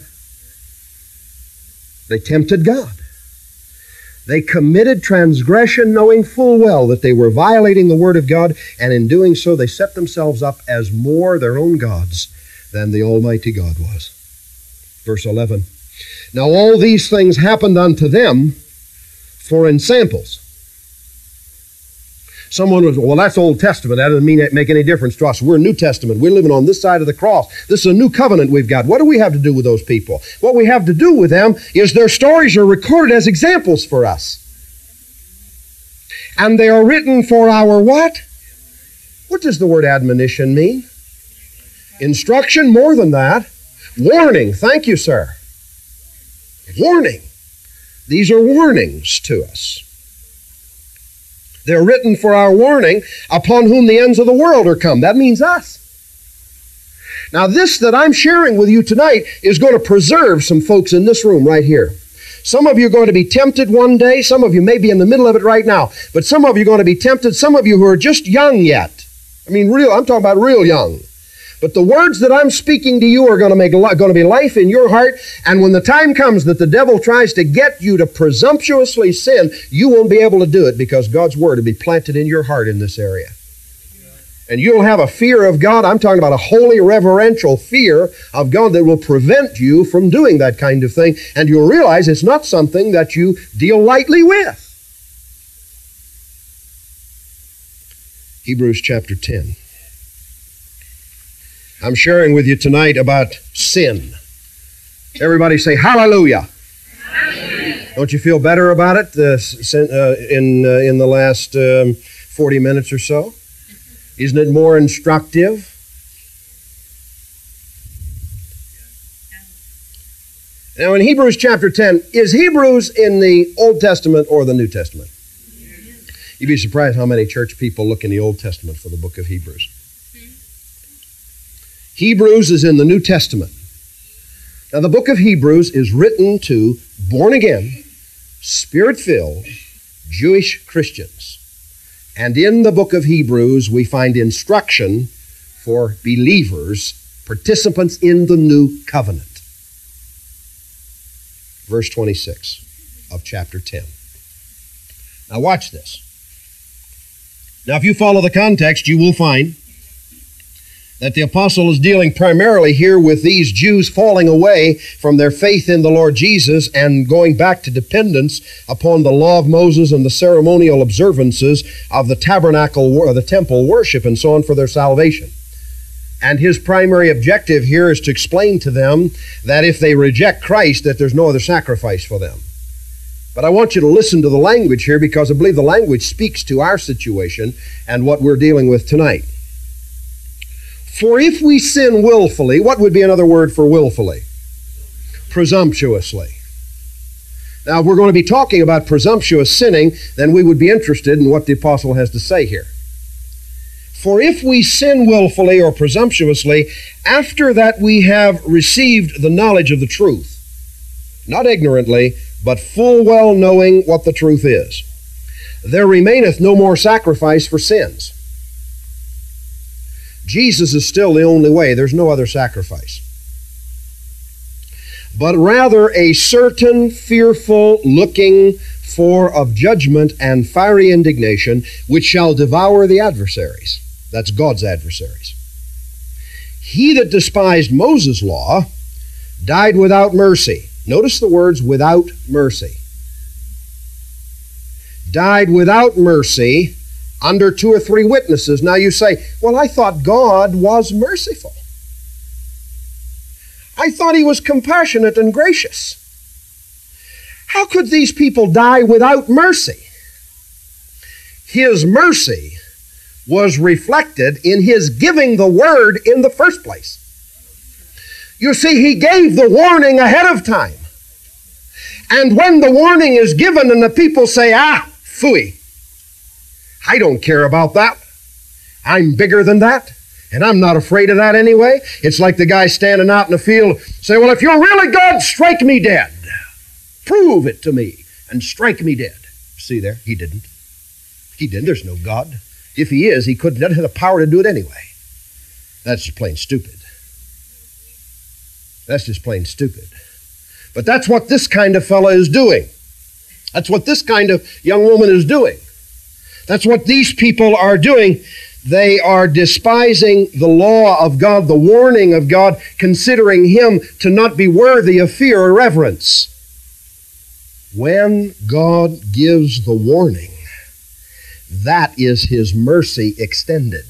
They tempted God. They committed transgression knowing full well that they were violating the Word of God, and in doing so they set themselves up as more their own gods than the Almighty God was. Verse eleven. Now all these things happened unto them for ensamples. Someone was, well, that's Old Testament. That doesn't mean it make any difference to us. We're New Testament. We're living on this side of the cross. This is a new covenant we've got. What do we have to do with those people? What we have to do with them is their stories are recorded as examples for us. And they are written for our what? What does the word admonition mean? Instruction, more than that. Warning. Thank you, sir. Warning. These are warnings to us. They're written for our warning, upon whom the ends of the world are come. That means us. Now, this that I'm sharing with you tonight is going to preserve some folks in this room right here. Some of you are going to be tempted one day. Some of you may be in the middle of it right now. But some of you are going to be tempted. Some of you who are just young yet. I mean, real. I'm talking about real young. But the words that I'm speaking to you are going to make going to be life in your heart. And when the time comes that the devil tries to get you to presumptuously sin, you won't be able to do it because God's Word will be planted in your heart in this area. And you'll have a fear of God. I'm talking about a holy, reverential fear of God that will prevent you from doing that kind of thing. And you'll realize it's not something that you deal lightly with. Hebrews chapter ten. I'm sharing with you tonight about sin. Everybody say hallelujah. Hallelujah. Don't you feel better about it uh, in, uh, in the last um, forty minutes or so? Isn't it more instructive? Now in Hebrews chapter ten, is Hebrews in the Old Testament or the New Testament? You'd be surprised how many church people look in the Old Testament for the book of Hebrews. Hebrews is in the New Testament. Now the book of Hebrews is written to born-again, Spirit-filled Jewish Christians. And in the book of Hebrews we find instruction for believers, participants in the new covenant. Verse twenty-six of chapter ten. Now watch this. Now if you follow the context, you will find that the apostle is dealing primarily here with these Jews falling away from their faith in the Lord Jesus and going back to dependence upon the law of Moses and the ceremonial observances of the tabernacle or the temple worship and so on for their salvation. And his primary objective here is to explain to them that if they reject Christ, that there's no other sacrifice for them. But I want you to listen to the language here, because I believe the language speaks to our situation and what we're dealing with tonight. For if we sin willfully, what would be another word for willfully? Presumptuously. Now, if we're going to be talking about presumptuous sinning, then we would be interested in what the apostle has to say here. For if we sin willfully or presumptuously, after that we have received the knowledge of the truth, not ignorantly, but full well knowing what the truth is, there remaineth no more sacrifice for sins. Jesus is still the only way. There's no other sacrifice. But rather a certain fearful looking for of judgment and fiery indignation, which shall devour the adversaries. That's God's adversaries. He that despised Moses' law died without mercy. Notice the words, without mercy. Died without mercy under two or three witnesses. Now you say, well, I thought God was merciful. I thought He was compassionate and gracious. How could these people die without mercy? His mercy was reflected in His giving the word in the first place. You see, He gave the warning ahead of time. And when the warning is given and the people say, ah, phooey, I don't care about that. I'm bigger than that, and I'm not afraid of that anyway. It's like the guy standing out in the field saying, well, if you're really God, strike me dead. Prove it to me and strike me dead. See there? He didn't. He didn't. There's no God. If He is, He couldn't have the power to do it anyway. That's just plain stupid. That's just plain stupid. But that's what this kind of fella is doing. That's what this kind of young woman is doing. That's what these people are doing. They are despising the law of God, the warning of God, considering Him to not be worthy of fear or reverence. When God gives the warning, that is His mercy extended.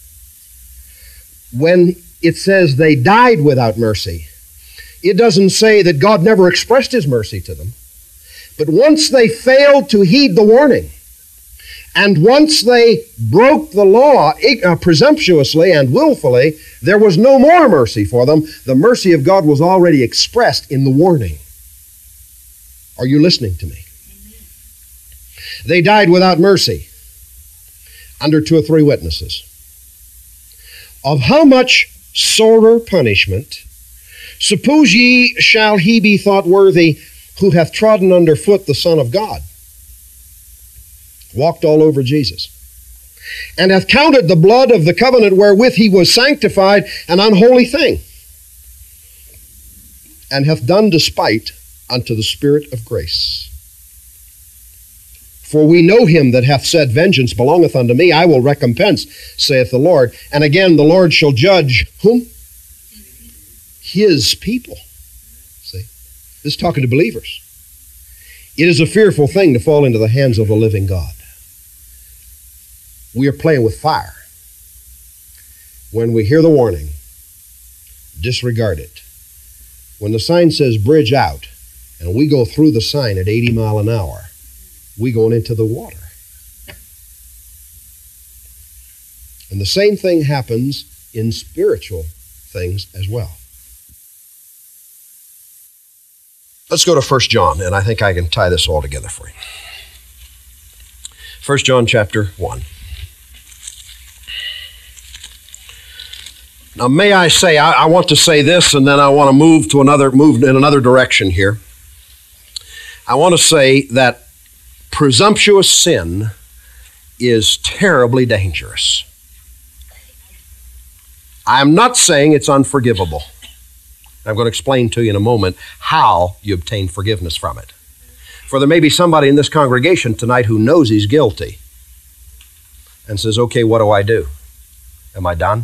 When it says they died without mercy, it doesn't say that God never expressed His mercy to them. But once they failed to heed the warning, and once they broke the law uh, presumptuously and willfully, there was no more mercy for them. The mercy of God was already expressed in the warning. Are you listening to me? Amen. They died without mercy under two or three witnesses. Of how much sorer punishment, suppose ye, shall he be thought worthy who hath trodden under foot the Son of God, walked all over Jesus, and hath counted the blood of the covenant wherewith he was sanctified an unholy thing, and hath done despite unto the Spirit of grace. For we know him that hath said, vengeance belongeth unto me, I will recompense, saith the Lord. And again, the Lord shall judge whom? His people. See, this is talking to believers. It is a fearful thing to fall into the hands of the living God. We are playing with fire. When we hear the warning, disregard it. When the sign says bridge out, and we go through the sign at eighty mile an hour, we going into the water. And the same thing happens in spiritual things as well. Let's go to First John, and I think I can tie this all together for you. First John chapter one. Now, may I say, I, I want to say this, and then I want to move to another, move in another direction here. I want to say that presumptuous sin is terribly dangerous. I'm not saying it's unforgivable. I'm going to explain to you in a moment how you obtain forgiveness from it. For there may be somebody in this congregation tonight who knows he's guilty and says, okay, what do I do? Am I done?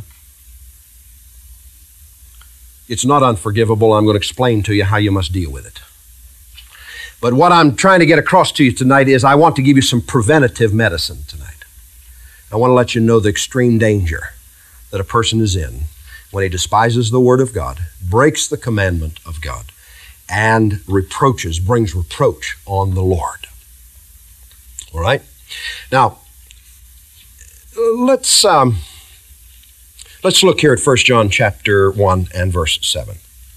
It's not unforgivable. I'm going to explain to you how you must deal with it. But what I'm trying to get across to you tonight is I want to give you some preventative medicine tonight. I want to let you know the extreme danger that a person is in when he despises the Word of God, breaks the commandment of God, and reproaches, brings reproach on the Lord. All right? Now, let's um, let's look here at First John chapter one and verse seven.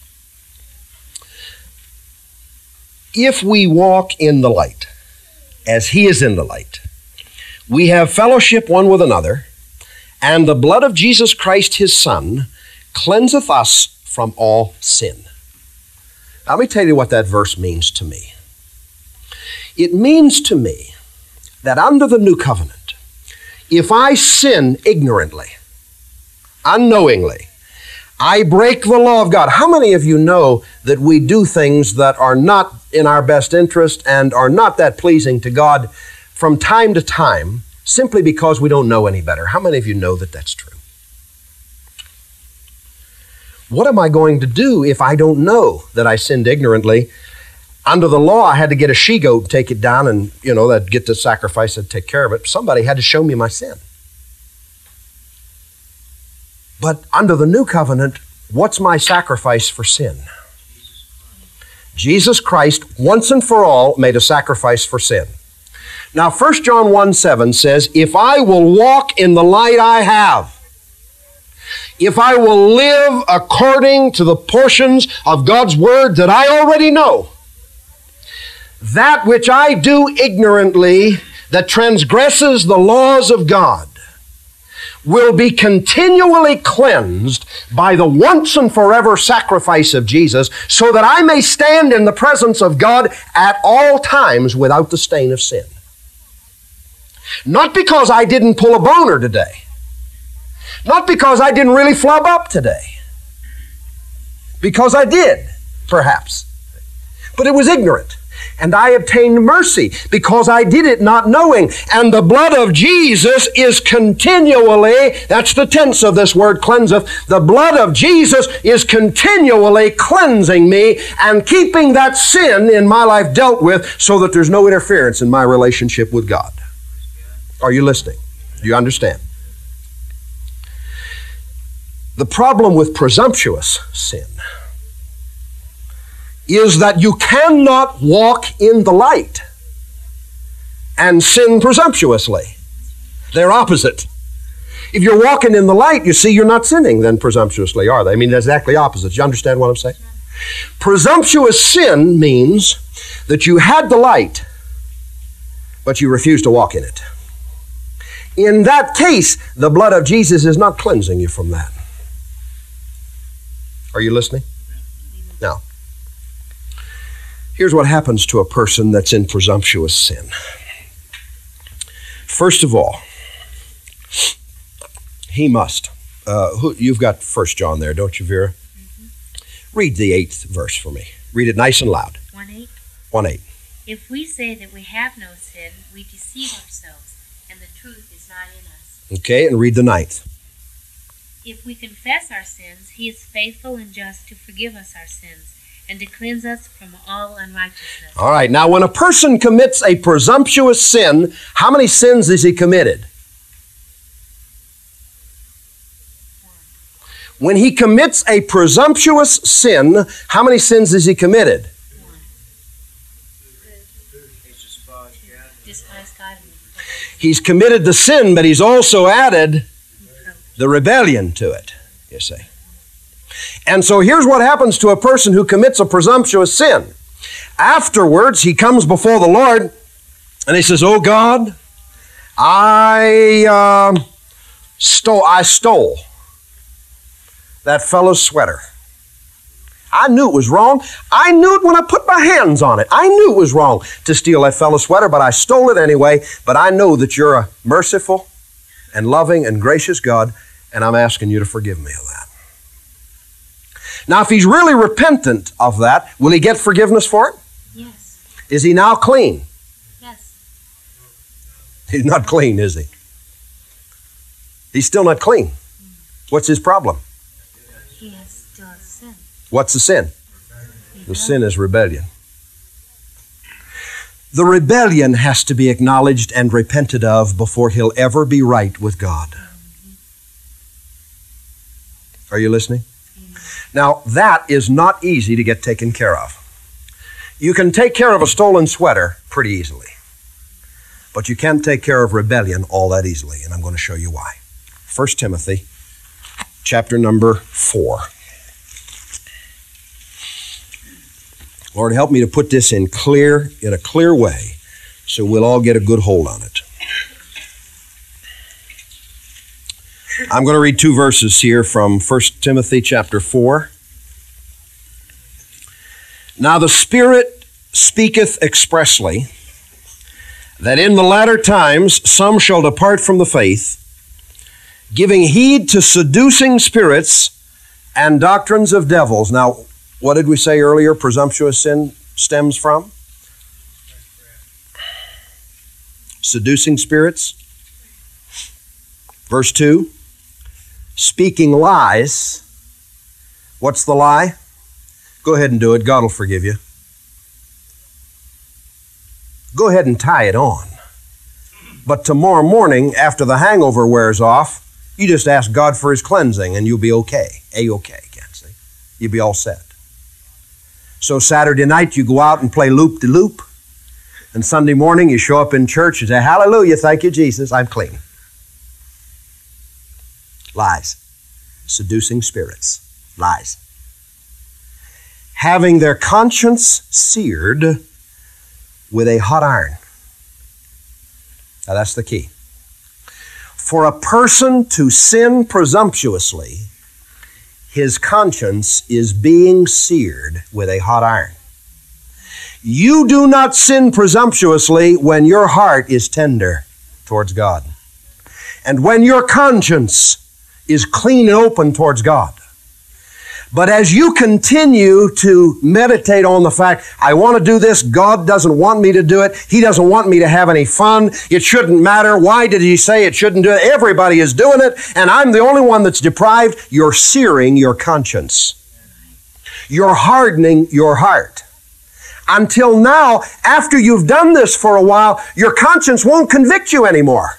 If we walk in the light, as he is in the light, we have fellowship one with another, and the blood of Jesus Christ his Son cleanseth us from all sin. Now, let me tell you what that verse means to me. It means to me that under the new covenant, if I sin ignorantly, unknowingly, I break the law of God. How many of you know that we do things that are not in our best interest and are not that pleasing to God from time to time simply because we don't know any better? How many of you know that that's true? What am I going to do if I don't know that I sinned ignorantly? Under the law, I had to get a she-goat and take it down and, you know, that'd get the sacrifice and take care of it. Somebody had to show me my sin. But under the new covenant, what's my sacrifice for sin? Jesus Christ, once and for all, made a sacrifice for sin. Now, First John one seven says, if I will walk in the light I have, if I will live according to the portions of God's Word that I already know, that which I do ignorantly, that transgresses the laws of God, will be continually cleansed by the once and forever sacrifice of Jesus, so that I may stand in the presence of God at all times without the stain of sin. Not because I didn't pull a boner today. Not because I didn't really flub up today. Because I did, perhaps. But it was ignorant. And I obtained mercy because I did it not knowing. And the blood of Jesus is continually, that's the tense of this word, cleanseth. The blood of Jesus is continually cleansing me and keeping that sin in my life dealt with so that there's no interference in my relationship with God. Are you listening? Do you understand? The problem with presumptuous sin is that you cannot walk in the light and sin presumptuously. They're opposite. If you're walking in the light, you see, you're not sinning then presumptuously, are they? I mean, that's exactly opposite. You understand what I'm saying? Presumptuous sin means that you had the light, but you refused to walk in it. In that case, the blood of Jesus is not cleansing you from that. Are you listening? Now, here's what happens to a person that's in presumptuous sin. First of all, he must. Uh, who, you've got First John there, don't you, Vera? Mm-hmm. Read the eighth verse for me. Read it nice and loud. one eight. one eight. If we say that we have no sin, we deceive ourselves, and the truth is not in us. Okay, and read the ninth. If we confess our sins, he is faithful and just to forgive us our sins and to cleanse us from all unrighteousness. All right, now when a person commits a presumptuous sin, how many sins has he committed? When he commits a presumptuous sin, how many sins has he committed? He's committed the sin, but he's also added the rebellion to it, you see. And so here's what happens to a person who commits a presumptuous sin. Afterwards, he comes before the Lord and he says, "Oh God, I uh, stole, I stole that fellow's sweater. I knew it was wrong. I knew it when I put my hands on it. I knew it was wrong to steal that fellow's sweater, but I stole it anyway. But I know that you're a merciful and loving and gracious God, and I'm asking you to forgive me of that." Now, if he's really repentant of that, will he get forgiveness for it? Yes. Is he now clean? Yes. He's not clean, is he? He's still not clean. What's his problem? He has still has sin. What's the sin? The sin is rebellion. The rebellion has to be acknowledged and repented of before he'll ever be right with God. Are you listening? Now, that is not easy to get taken care of. You can take care of a stolen sweater pretty easily, but you can't take care of rebellion all that easily, and I'm going to show you why. First Timothy, chapter number four. Lord, help me to put this in clear, in a clear way, so we'll all get a good hold on it. I'm going to read two verses here from First Timothy chapter four. Now the Spirit speaketh expressly, that in the latter times some shall depart from the faith, giving heed to seducing spirits and doctrines of devils. Now, what did we say earlier presumptuous sin stems from? Seducing spirits. Verse two, speaking lies. What's the lie? Go ahead and do it. God will forgive you. Go ahead and tie it on. But tomorrow morning, after the hangover wears off, you just ask God for His cleansing and you'll be okay. A-okay, can't see. You'll be all set. So Saturday night, you go out and play loop-de-loop. And Sunday morning, you show up in church and say, hallelujah, thank you, Jesus, I'm clean. Lies. Seducing spirits. Lies. Having their conscience seared with a hot iron. Now that's the key. For a person to sin presumptuously, his conscience is being seared with a hot iron. You do not sin presumptuously when your heart is tender towards God, and when your conscience is clean and open towards God. But as you continue to meditate on the fact, I want to do this, God doesn't want me to do it, He doesn't want me to have any fun, it shouldn't matter, why did He say it shouldn't do it, everybody is doing it, and I'm the only one that's deprived, you're searing your conscience. You're hardening your heart. Until now, after you've done this for a while, your conscience won't convict you anymore.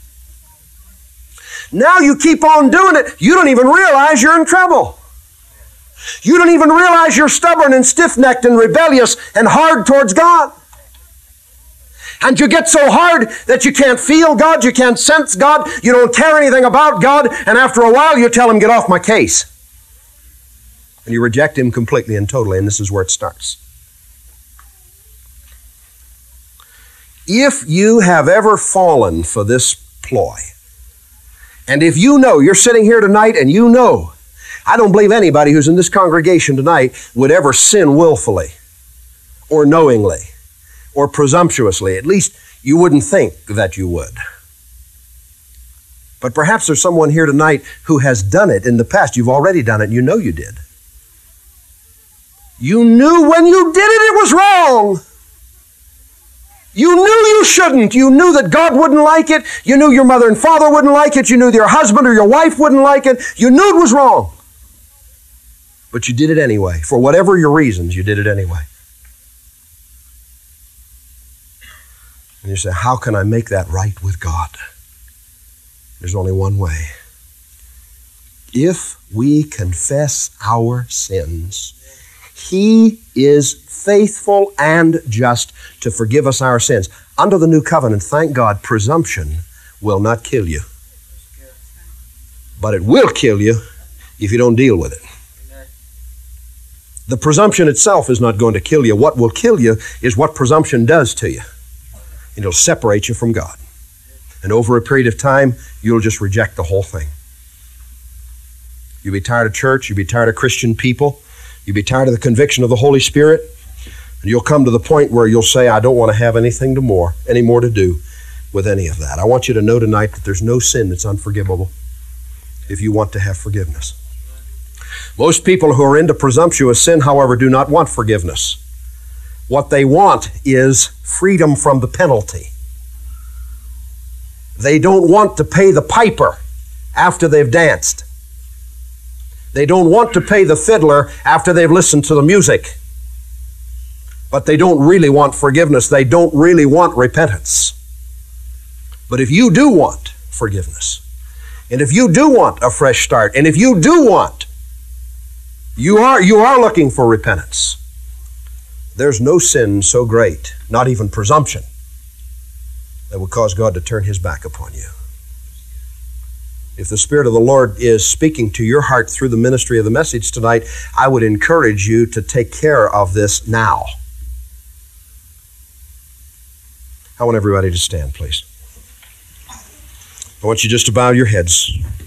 Now you keep on doing it, you don't even realize you're in trouble. You don't even realize you're stubborn and stiff-necked and rebellious and hard towards God. And you get so hard that you can't feel God, you can't sense God, you don't care anything about God, and after a while you tell Him, get off my case. And you reject Him completely and totally, and this is where it starts. If you have ever fallen for this ploy, and if you know, you're sitting here tonight and you know, I don't believe anybody who's in this congregation tonight would ever sin willfully or knowingly or presumptuously. At least you wouldn't think that you would. But perhaps there's someone here tonight who has done it in the past. You've already done it and you know you did. You knew when you did it, it was wrong. You knew you shouldn't. You knew that God wouldn't like it. You knew your mother and father wouldn't like it. You knew your husband or your wife wouldn't like it. You knew it was wrong. But you did it anyway. For whatever your reasons, you did it anyway. And you say, how can I make that right with God? There's only one way. If we confess our sins, He is faithful and just to forgive us our sins. Under the new covenant, thank God, presumption will not kill you. But it will kill you if you don't deal with it. The presumption itself is not going to kill you. What will kill you is what presumption does to you. It'll separate you from God. And over a period of time, you'll just reject the whole thing. You'll be tired of church. You'll be tired of Christian people. You'll be tired of the conviction of the Holy Spirit. And you'll come to the point where you'll say, I don't want to have anything to more, any more to do with any of that. I want you to know tonight that there's no sin that's unforgivable if you want to have forgiveness. Most people who are into presumptuous sin, however, do not want forgiveness. What they want is freedom from the penalty. They don't want to pay the piper after they've danced. They don't want to pay the fiddler after they've listened to the music. But they don't really want forgiveness. They don't really want repentance. But if you do want forgiveness, and if you do want a fresh start, and if you do want You are, you are looking for repentance, There's no sin so great, not even presumption, that would cause God to turn his back upon you. If the Spirit of the Lord is speaking to your heart through the ministry of the message tonight, I would encourage you to take care of this now. I want everybody to stand, please. I want you just to bow your heads.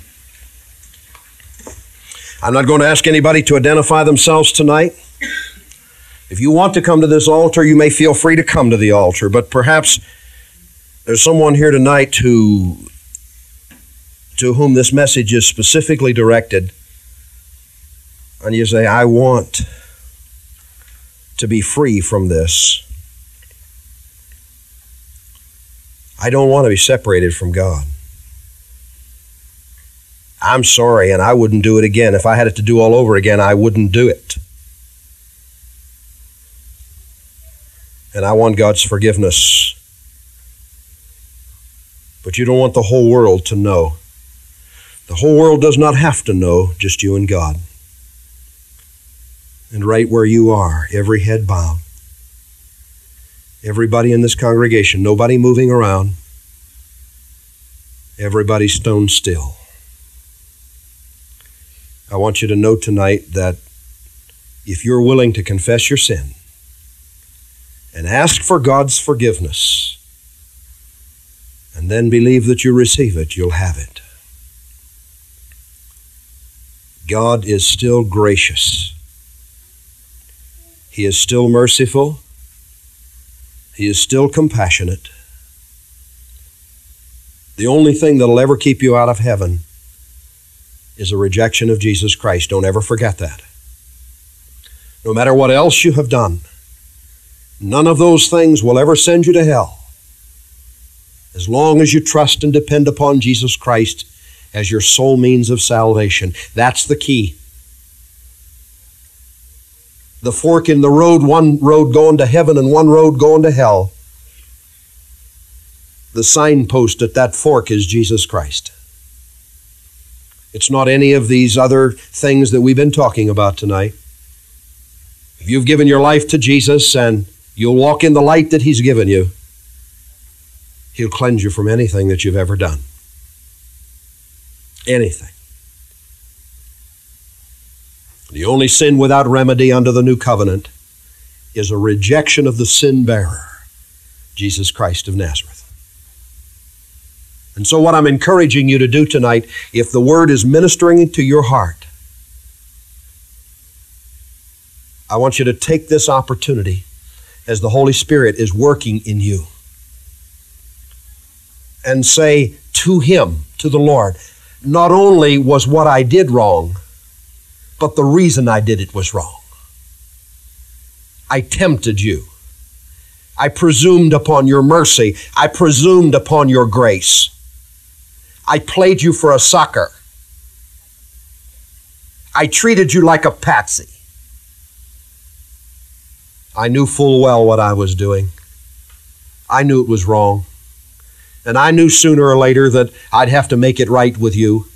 I'm not going to ask anybody to identify themselves tonight. If you want to come to this altar, you may feel free to come to the altar, but perhaps there's someone here tonight who, to whom this message is specifically directed, and you say, I want to be free from this. I don't want to be separated from God. I'm sorry, and I wouldn't do it again. If I had it to do all over again, I wouldn't do it. And I want God's forgiveness. But you don't want the whole world to know. The whole world does not have to know, just you and God. And right where you are, every head bowed, everybody in this congregation, nobody moving around, everybody stone still. I want you to know tonight that if you're willing to confess your sin and ask for God's forgiveness and then believe that you receive it, you'll have it. God is still gracious. He is still merciful. He is still compassionate. The only thing that'll ever keep you out of heaven is a rejection of Jesus Christ. Don't ever forget that. No matter what else you have done, none of those things will ever send you to hell as long as you trust and depend upon Jesus Christ as your sole means of salvation. That's the key. The fork in the road, one road going to heaven and one road going to hell. The signpost at that fork is Jesus Christ. It's not any of these other things that we've been talking about tonight. If you've given your life to Jesus and you'll walk in the light that He's given you, He'll cleanse you from anything that you've ever done. Anything. The only sin without remedy under the new covenant is a rejection of the sin bearer, Jesus Christ of Nazareth. And so what I'm encouraging you to do tonight, if the Word is ministering to your heart, I want you to take this opportunity as the Holy Spirit is working in you and say to Him, to the Lord, not only was what I did wrong, but the reason I did it was wrong. I tempted you. I presumed upon your mercy. I presumed upon your grace. I played you for a sucker. I treated you like a patsy. I knew full well what I was doing. I knew it was wrong. And I knew sooner or later that I'd have to make it right with you.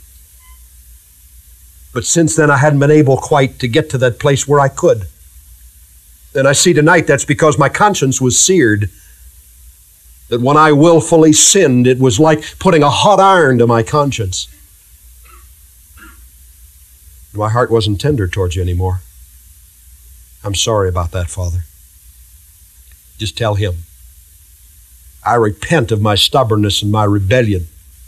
But since then, I hadn't been able quite to get to that place where I could. And I see tonight that's because my conscience was seared. That when I willfully sinned, it was like putting a hot iron to my conscience. My heart wasn't tender towards you anymore. I'm sorry about that, Father. Just tell Him. I repent of my stubbornness and my rebellion.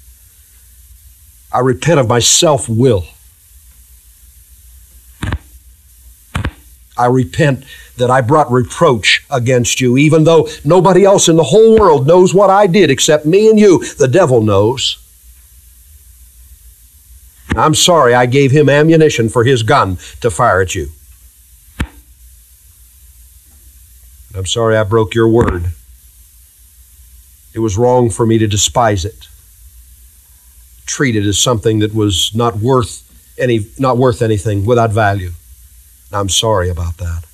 I repent of my self-will. I repent that I brought reproach against you, even though nobody else in the whole world knows what I did except me and you. The devil knows. I'm sorry I gave him ammunition for his gun to fire at you. I'm sorry I broke your word. It was wrong for me to despise it, treat it as something that was not worth any, not worth anything, without value. I'm sorry about that.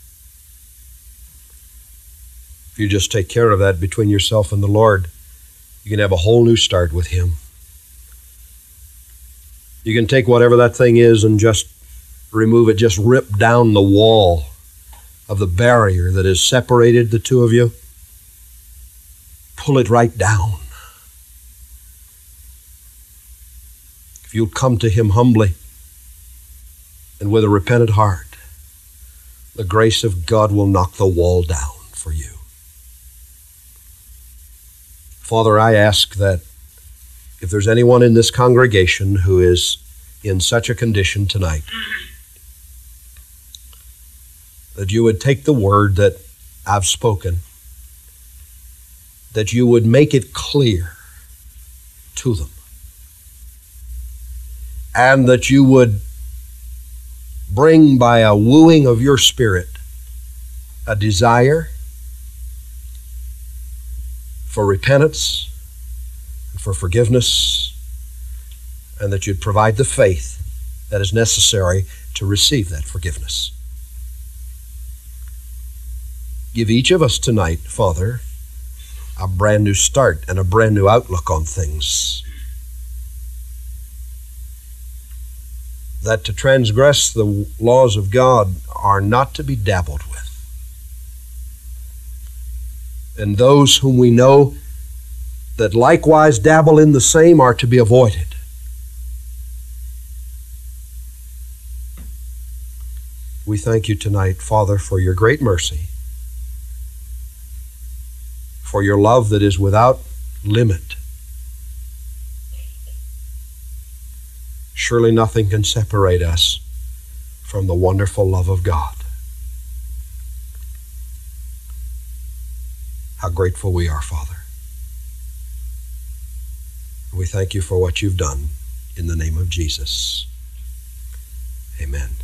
If you just take care of that between yourself and the Lord, you can have a whole new start with Him. You can take whatever that thing is and just remove it, just rip down the wall of the barrier that has separated the two of you, pull it right down. If you'll come to him humbly and with a repentant heart, the grace of God will knock the wall down for you. Father, I ask that if there's anyone in this congregation who is in such a condition tonight, that you would take the word that I've spoken, that you would make it clear to them, and that you would bring by a wooing of your Spirit a desire for repentance and for forgiveness, and that you'd provide the faith that is necessary to receive that forgiveness. Give each of us tonight, Father, a brand new start and a brand new outlook on things. That to transgress the laws of God are not to be dabbled with. And those whom we know that likewise dabble in the same are to be avoided. We thank you tonight, Father, for your great mercy, for your love that is without limit. Surely nothing can separate us from the wonderful love of God. How grateful we are, Father. We thank you for what you've done in the name of Jesus. Amen.